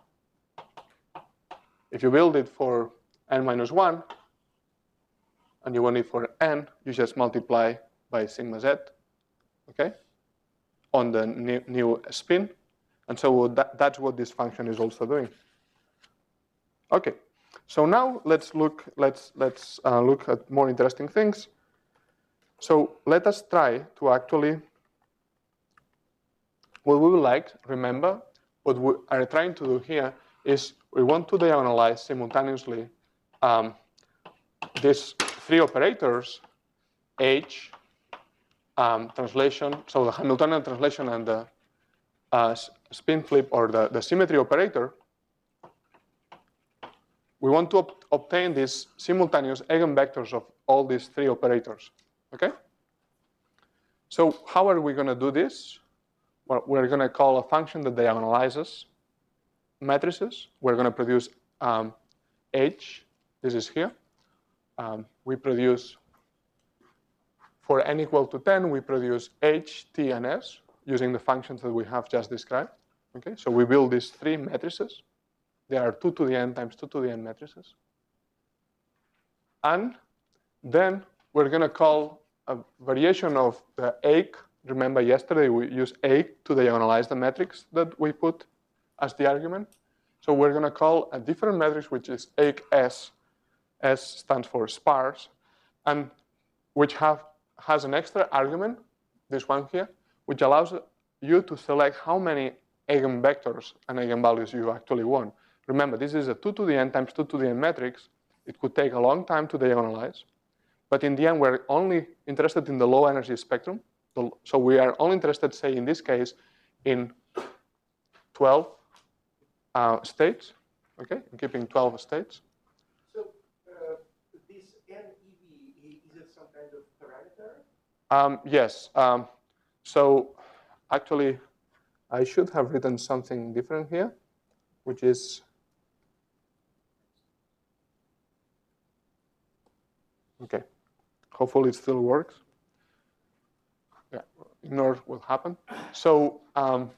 if you build it for n minus one, and you want it for n, you just multiply by sigma z, okay, on the new, new spin. And so that, that's what this function is also doing. Okay, so now let's look, let's, let's uh, look at more interesting things. So let us try to actually, what we would like, remember, what we are trying to do here is we want to diagonalize simultaneously um, these three operators, H, um, translation, so the Hamiltonian translation and the uh, spin flip or the, the symmetry operator. We want to ob obtain these simultaneous eigenvectors of all these three operators, okay? So how are we going to do this? Well, we're going to call a function that diagonalizes matrices. We're going to produce um, H. This is here. Um, we produce, for n equal to ten, we produce H, T, and S using the functions that we have just described. Okay, so we build these three matrices. There are two to the n times two to the n matrices. And then we're going to call a variation of the A. Remember yesterday we used A to diagonalize the matrix that we put as the argument. So we're going to call a different matrix, which is A S. S stands for sparse, and which have, has an extra argument, this one here, which allows you to select how many eigenvectors and eigenvalues you actually want. Remember, this is a two to the n times two to the n matrix. It could take a long time to diagonalize. But in the end, we're only interested in the low energy spectrum. So we are only interested, say, in this case, in twelve uh, states, okay? I'm keeping twelve states. So uh, this N E V, is it some kind of parameter? Um, yes. Um, so actually, I should have written something different here, which is, okay. Hopefully it still works. Yeah, ignore what happened. So, um,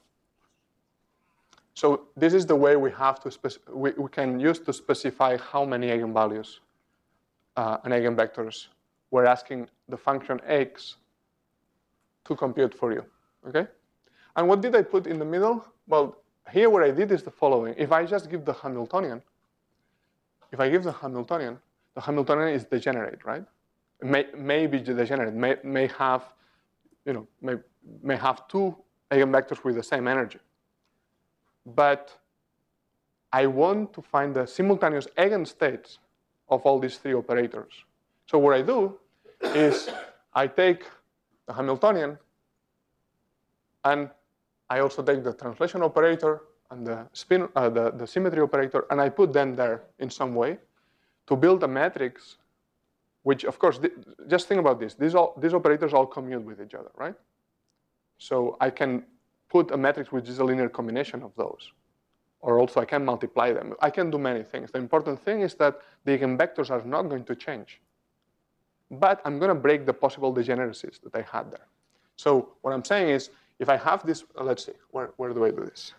so this is the way we have to spec we, we can use to specify how many eigenvalues uh, and eigenvectors we're asking the function x to compute for you. Okay. And what did I put in the middle? Well, here what I did is the following. If I just give the Hamiltonian, if I give the Hamiltonian, the Hamiltonian is degenerate, right? It may, may be degenerate, may, may have, you know, may, may have two eigenvectors with the same energy. But I want to find the simultaneous eigenstates of all these three operators. So what I do is I take the Hamiltonian, and I also take the translation operator and the spin, uh, the, the symmetry operator, and I put them there in some way to build a matrix, which, of course, just think about this. These, all, these operators all commute with each other, right? So I can put a matrix which is a linear combination of those. Or also I can multiply them. I can do many things. The important thing is that the eigenvectors are not going to change. But I'm going to break the possible degeneracies that I had there. So what I'm saying is, if I have this, uh, let's see, where, where do I do this?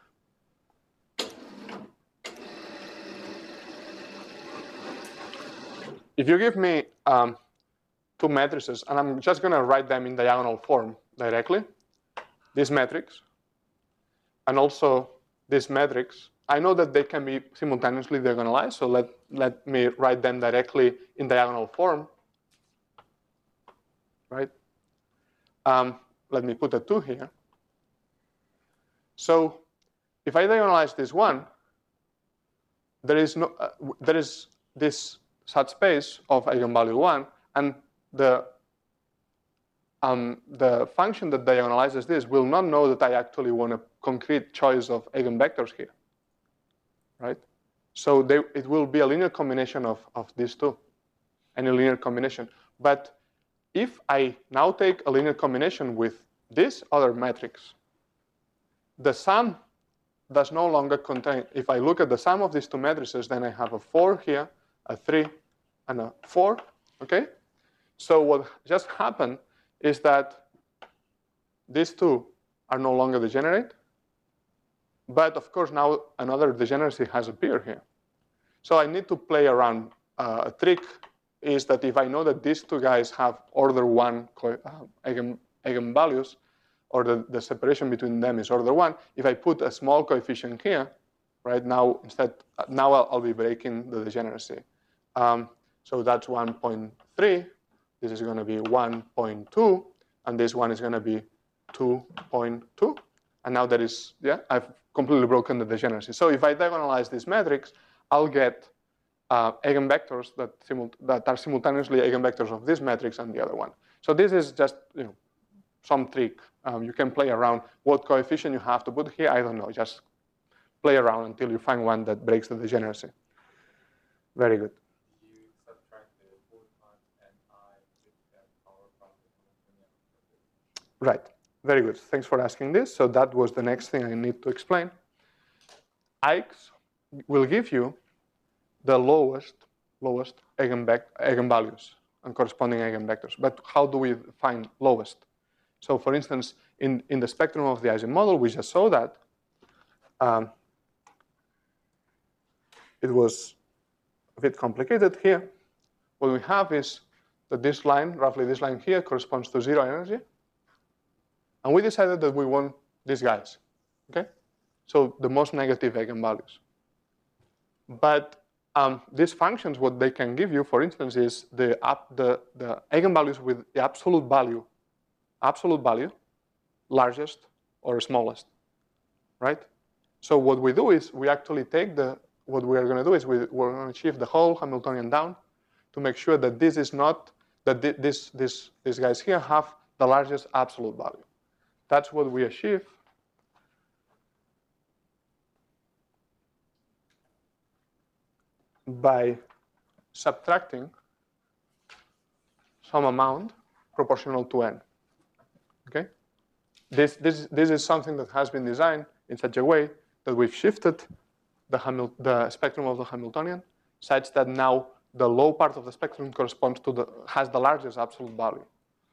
If you give me um, two matrices, and I'm just going to write them in diagonal form directly, this matrix, and also this matrix, I know that they can be simultaneously diagonalized, so let, let me write them directly in diagonal form, right? Um, let me put a two here. So if I diagonalize this one, there is no uh, there is this subspace of eigenvalue one, and the um, the function that diagonalizes this will not know that I actually want a concrete choice of eigenvectors here, right? So they, it will be a linear combination of, of these two, any linear combination. But if I now take a linear combination with this other matrix, the sum does no longer contain, if I look at the sum of these two matrices, then I have a four here, a three, and a four, okay? So what just happened is that these two are no longer degenerate, but of course now another degeneracy has appeared here. So I need to play around. Uh, a trick is that if I know that these two guys have order one uh, eigen, eigenvalues, or the, the separation between them is order one, if I put a small coefficient here, right now instead, now I'll, I'll be breaking the degeneracy. Um, so that's one point three. This is going to be one point two, and this one is going to be two point two. And now that is, yeah, I've completely broken the degeneracy. So if I diagonalize this matrix, I'll get uh, eigenvectors that, simul that are simultaneously eigenvectors of this matrix and the other one. So this is just, you know, some trick. Um, you can play around what coefficient you have to put here. I don't know. Just play around until you find one that breaks the degeneracy. Very good. You subtract the four times n I with n power from the Right. Very good. Thanks for asking this. So that was the next thing I need to explain. Eiks will give you the lowest, lowest eigenvalues and corresponding eigenvectors. But how do we find lowest? So for instance, in, in the spectrum of the Ising model, we just saw that um, it was a bit complicated here. What we have is that this line, roughly this line here, corresponds to zero energy. And we decided that we want these guys, okay? So the most negative eigenvalues. But um, these functions, what they can give you, for instance, is the, up, the, the eigenvalues with the absolute value, absolute value, largest or smallest, right? So what we do is we actually take the, what we are going to do is we, we're going to shift the whole Hamiltonian down to make sure that this is not, that this, this, these guys here have the largest absolute value. That's what we achieve by subtracting some amount proportional to n. Okay? This, this, this is something that has been designed in such a way that we've shifted the, Hamil the spectrum of the Hamiltonian such that now the low part of the spectrum corresponds to the, has the largest absolute value.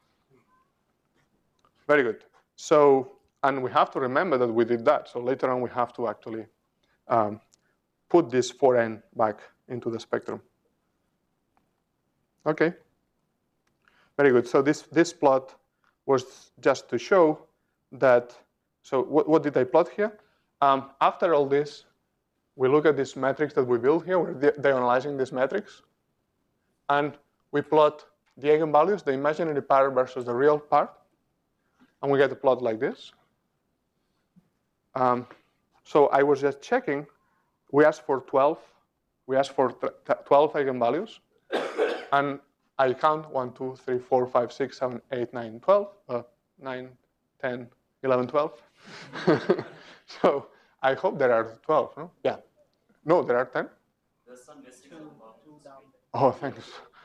Very good. So, and we have to remember that we did that. So later on, we have to actually um, put this four n back into the spectrum. Okay. Very good. So this, this plot was just to show that, so what, what did I plot here? Um, after all this, we look at this matrix that we built here. We're diagonalizing this matrix. And we plot the eigenvalues, the imaginary part versus the real part. And we get a plot like this. Um, so I was just checking. We asked for twelve. We asked for twelve eigenvalues. And I count one, two, three, four, five, six, seven, eight, nine, twelve. Uh, nine, ten, eleven, twelve. So I hope there are twelve, no? Yeah. No, there are ten? There's some missing. Two, two down. Oh, thanks.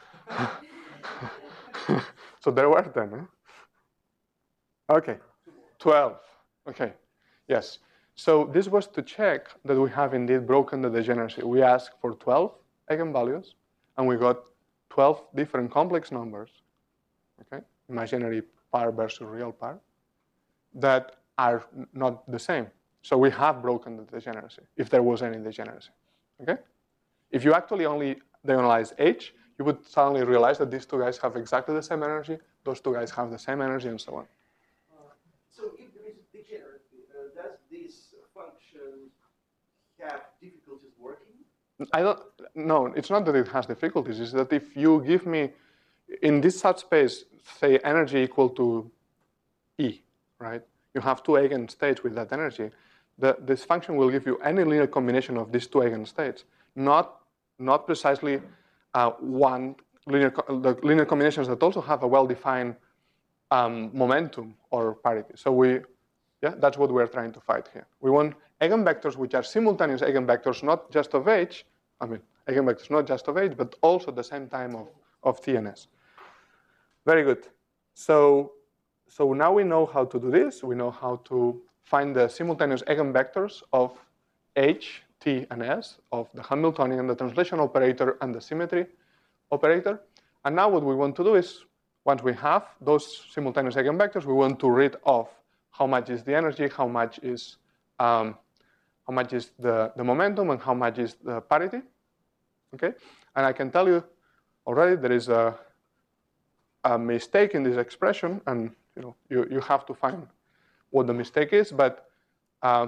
So there were ten, huh? Okay, twelve. Okay, yes. So this was to check that we have indeed broken the degeneracy. We asked for twelve eigenvalues, and we got twelve different complex numbers, okay, imaginary part versus real part, that are not the same. So we have broken the degeneracy, if there was any degeneracy, okay? If you actually only diagonalize H, you would suddenly realize that these two guys have exactly the same energy, those two guys have the same energy, and so on. So if there is degeneracy, uh, does this function have difficulties working? I don't, no, it's not that it has difficulties. It's that if you give me, in this subspace, say energy equal to E, right? You have two eigenstates with that energy. The, this function will give you any linear combination of these two eigenstates. not, not precisely uh, one linear, the linear combinations that also have a well-defined um, momentum or parity. So we, yeah, that's what we're trying to fight here. We want eigenvectors which are simultaneous eigenvectors, not just of H, I mean, eigenvectors not just of H, but also at the same time of, of T and S. Very good. So, so now we know how to do this. We know how to find the simultaneous eigenvectors of H, T, and S, of the Hamiltonian, the translation operator, and the symmetry operator. And now what we want to do is, once we have those simultaneous eigenvectors, we want to read off how much is the energy, how much is, um, how much is the, the momentum, and how much is the parity. Okay? And I can tell you already there is a, a mistake in this expression, and you know you, you have to find what the mistake is, but uh,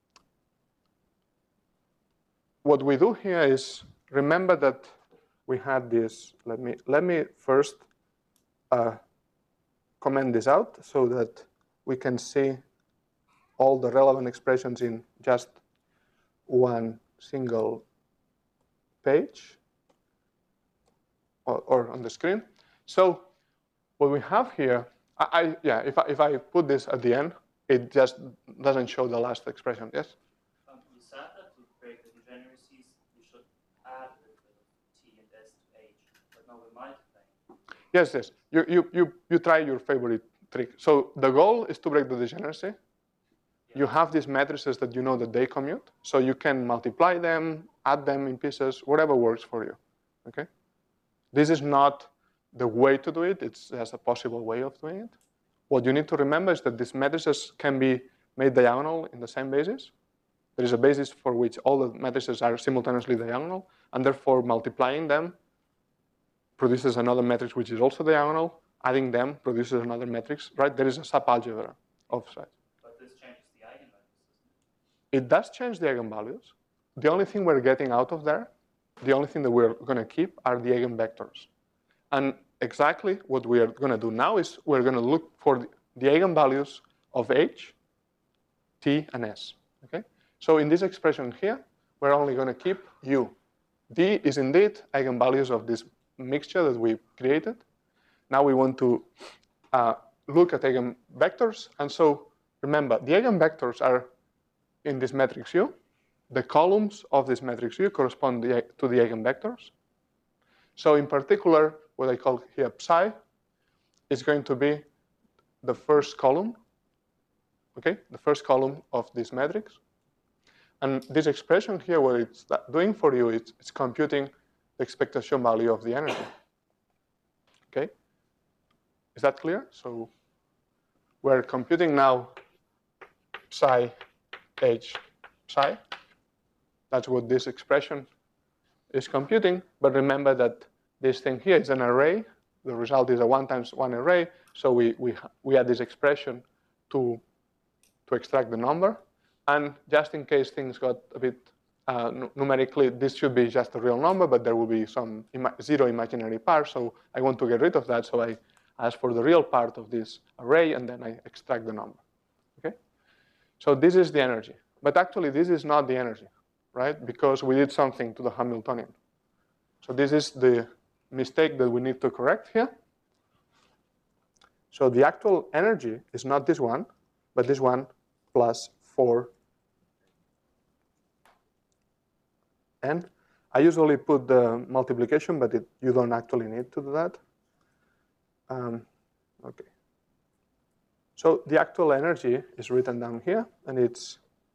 what we do here is remember that we had this. Let me let me first uh, comment this out so that we can see all the relevant expressions in just one single page or, or on the screen. So what we have here, I, I yeah, if I, if I put this at the end, it just doesn't show the last expression. Yes. Um, you said that to break the degeneracies, we should add a little bit of T and S to H, but now we're multiplying. Yes, yes. You, you, you, you try your favorite trick. So the goal is to break the degeneracy. Yeah. You have these matrices that you know that they commute. So you can multiply them, add them in pieces, whatever works for you. Okay? This is not the way to do it. It's just a possible way of doing it. What you need to remember is that these matrices can be made diagonal in the same basis. There is a basis for which all the matrices are simultaneously diagonal, and therefore multiplying them produces another matrix which is also diagonal. Adding them produces another matrix, right? There is a subalgebra of size. But this changes the eigenvalues. It does change the eigenvalues. The only thing we're getting out of there, the only thing that we're going to keep are the eigenvectors. And exactly what we are going to do now is we're going to look for the eigenvalues of H, T, and S. Okay? So in this expression here, we're only going to keep U. D is indeed eigenvalues of this mixture that we created. Now we want to uh, look at eigenvectors. And so remember, the eigenvectors are in this matrix U. The columns of this matrix U correspond to the eigenvectors. So in particular, what I call here psi is going to be the first column, okay? The first column of this matrix. And this expression here, what it's doing for you, it's, it's computing the expectation value of the energy, okay? Is that clear? So we're computing now psi h psi. That's what this expression is computing. But remember that this thing here is an array. The result is a one times one array. So we, we, we add this expression to, to extract the number. And just in case things got a bit uh, numerically, this should be just a real number, but there will be some ima zero imaginary part. So I want to get rid of that. So I ask for the real part of this array, and then I extract the number. Okay? So this is the energy. But actually, this is not the energy, right? Because we did something to the Hamiltonian. So this is the mistake that we need to correct here. So the actual energy is not this one, but this one plus four n. I usually put the multiplication, but it, you don't actually need to do that. Um, okay. So the actual energy is written down here, and it's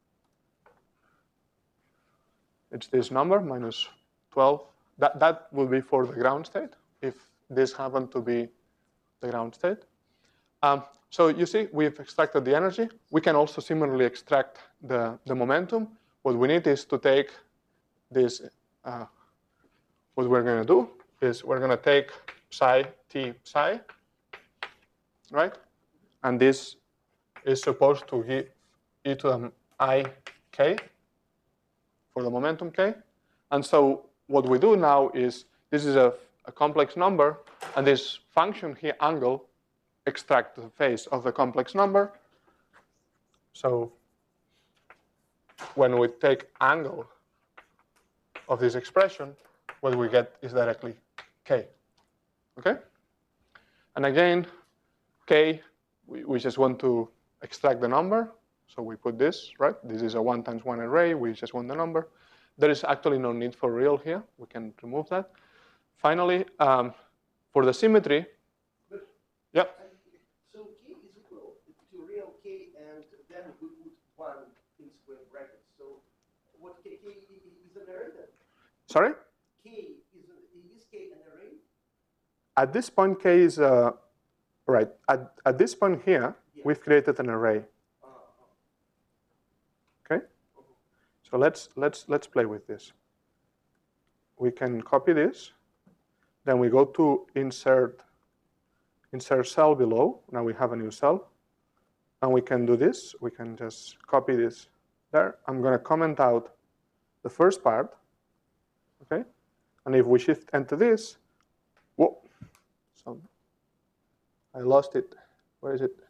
it's this number, minus twelve. That, that will be for the ground state, if this happened to be the ground state. Um, so you see, we've extracted the energy. We can also similarly extract the, the momentum. What we need is to take this, uh, what we're going to do is we're going to take psi t psi, right? And this is supposed to give e to the I k for the momentum k. And so what we do now is, this is a, a complex number, and this function here, angle, extract the phase of the complex number. So when we take angle of this expression, what we get is directly k. Okay? And again, k, we, we just want to extract the number. So we put this, right? This is a one times one array. We just want the number. There is actually no need for real here. We can remove that. Finally, um, for the symmetry, But yep. So k is equal to real k, and then we put one in square brackets. So what k, k is an array then? Sorry? K is, a, is k an array? At this point, k is, uh, right. At, at this point here, Yeah. we've created an array. Uh, Okay? So let's, let's, let's play with this. We can copy this. Then we go to insert, insert cell below. Now we have a new cell. And we can do this. We can just copy this there. I'm going to comment out the first part. Okay? And if we shift enter this, whoa. So I lost it. Where is it?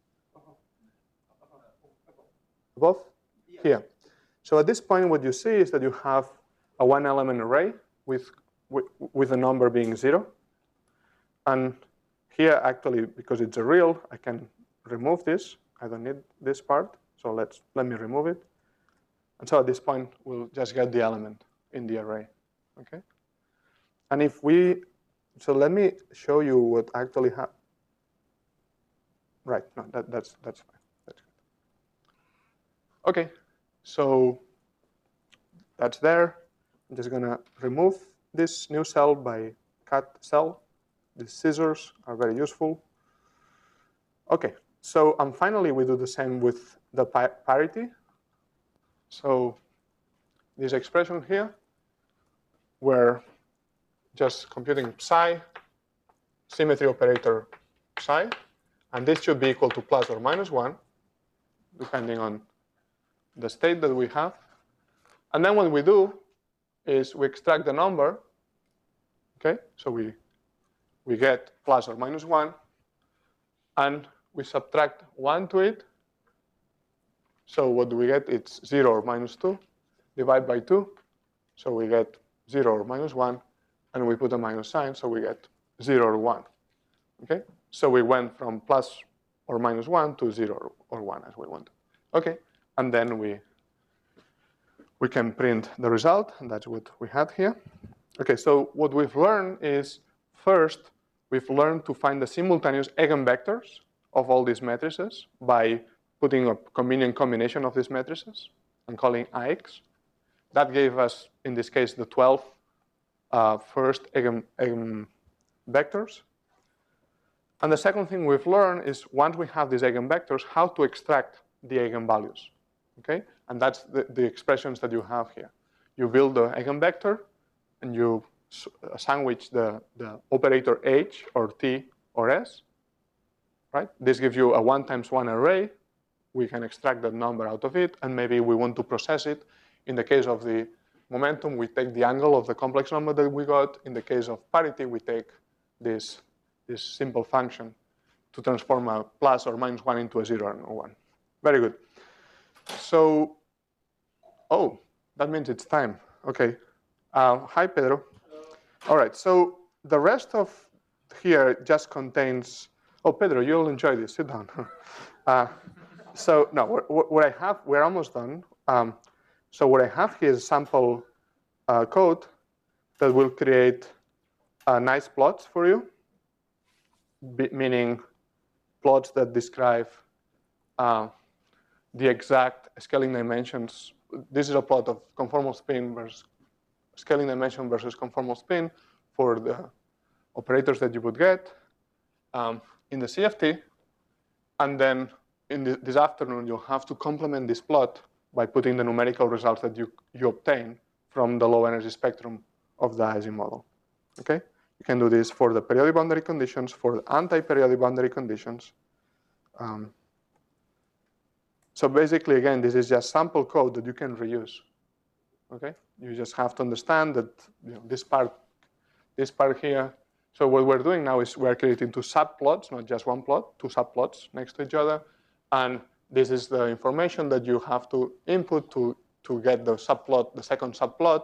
Above? yeah. Here. So at this point, what you see is that you have a one-element array with, with, with the number being zero. And here, actually, because it's a real, I can remove this. I don't need this part. So let's let me remove it. And so at this point, we'll just get the element in the array. Okay? And if we, so let me show you what actually happens. Right, no, that, that's, that's fine. That's good. Okay, so that's there. I'm just gonna remove this new cell by cut cell. These scissors are very useful. Okay, so and finally we do the same with the pa parity. So this expression here, we're just computing psi, symmetry operator psi, and this should be equal to plus or minus one, depending on the state that we have. And then what we do is we extract the number. Okay, so we we get plus or minus one, and we subtract one to it. So what do we get? It's zero or minus two. Divide by two, so we get zero or minus one, and we put a minus sign, so we get zero or one. Okay, so we went from plus or minus one to zero or one as we want. Okay, and then we we can print the result, and that's what we had here. Okay, so what we've learned is, first, we've learned to find the simultaneous eigenvectors of all these matrices by putting a convenient combination of these matrices and calling I X. That gave us, in this case, the twelve uh, first eigen, eigenvectors. And the second thing we've learned is, once we have these eigenvectors, how to extract the eigenvalues. Okay? And that's the, the expressions that you have here. You build the eigenvector, and you sandwich the, the operator H or T or S. Right? This gives you a one times one array. We can extract that number out of it, and maybe we want to process it. In the case of the momentum, we take the angle of the complex number that we got. In the case of parity, we take this, this simple function to transform a plus or minus one into a zero and a one. Very good. So, oh, that means it's time. Okay. Uh, hi, Pedro. All right, so the rest of here just contains, oh, Pedro, you'll enjoy this, sit down. uh, so, no, what, what I have, we're almost done. Um, so what I have here is sample uh, code that will create uh, nice plots for you, be, meaning plots that describe uh, the exact scaling dimensions. This is a plot of conformal spin versus scaling dimension versus conformal spin for the operators that you would get um, in the C F T. And then in the, this afternoon, you'll have to complement this plot by putting the numerical results that you, you obtain from the low energy spectrum of the Ising model. Okay? You can do this for the periodic boundary conditions, for the anti-periodic boundary conditions. Um, so basically, again, this is just sample code that you can reuse. Okay? You just have to understand that, you know, this part, this part here. So what we're doing now is we're creating two subplots, not just one plot, two subplots next to each other. And this is the information that you have to input to, to get the subplot, the second subplot.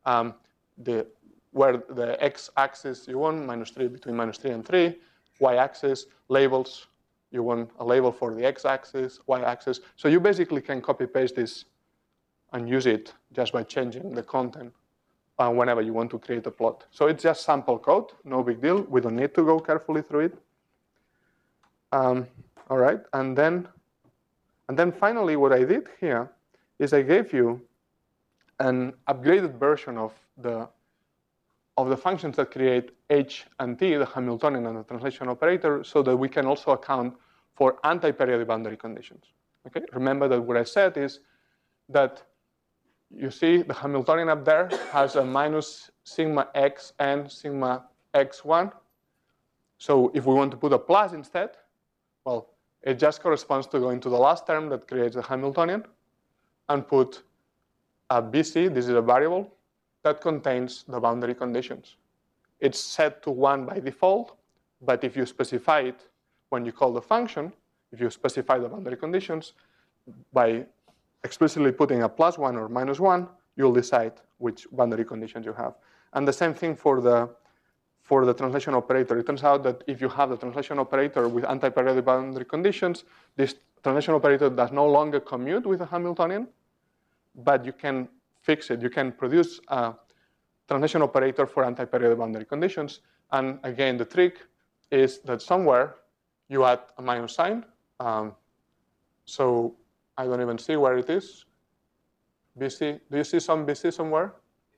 um, the where the x-axis you want minus three between minus three and three, y-axis labels. You want a label for the x-axis, y-axis. So you basically can copy-paste this and use it just by changing the content uh, whenever you want to create a plot. So it's just sample code, no big deal. We don't need to go carefully through it. Um, all right, and then, and then finally what I did here is I gave you an upgraded version of the of the functions that create H and T, the Hamiltonian and the translation operator, so that we can also account for anti-periodic boundary conditions. Okay? Remember that what I said is that you see the Hamiltonian up there has a minus sigma x and sigma x one. So if we want to put a plus instead, well, it just corresponds to going to the last term that creates the Hamiltonian and put a B C, this is a variable, that contains the boundary conditions. It's set to one by default, but if you specify it when you call the function, if you specify the boundary conditions, by explicitly putting a plus one or minus one, you'll decide which boundary conditions you have. And the same thing for the, for the translation operator. It turns out that if you have the translation operator with anti-periodic boundary conditions, this translation operator does no longer commute with a Hamiltonian, but you can fix it. You can produce a translation operator for anti-periodic boundary conditions. And again, the trick is that somewhere you add a minus sign. Um, so I don't even see where it is. B C, do you see some B C somewhere?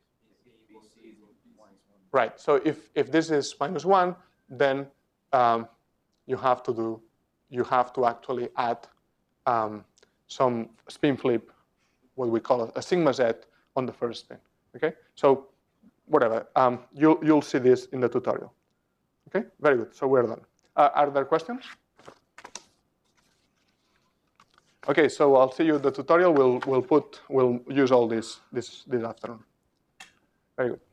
Right, so if, if this is minus one, then um, you have to do, you have to actually add um, some spin flip, what we call a, a sigma z on the first spin, okay? So whatever, um, you'll, you'll see this in the tutorial. Okay, very good, so we're done. Uh, are there questions? Okay, so I'll see you in the tutorial. We'll, we'll put, we'll use all this, this, this afternoon. Very good.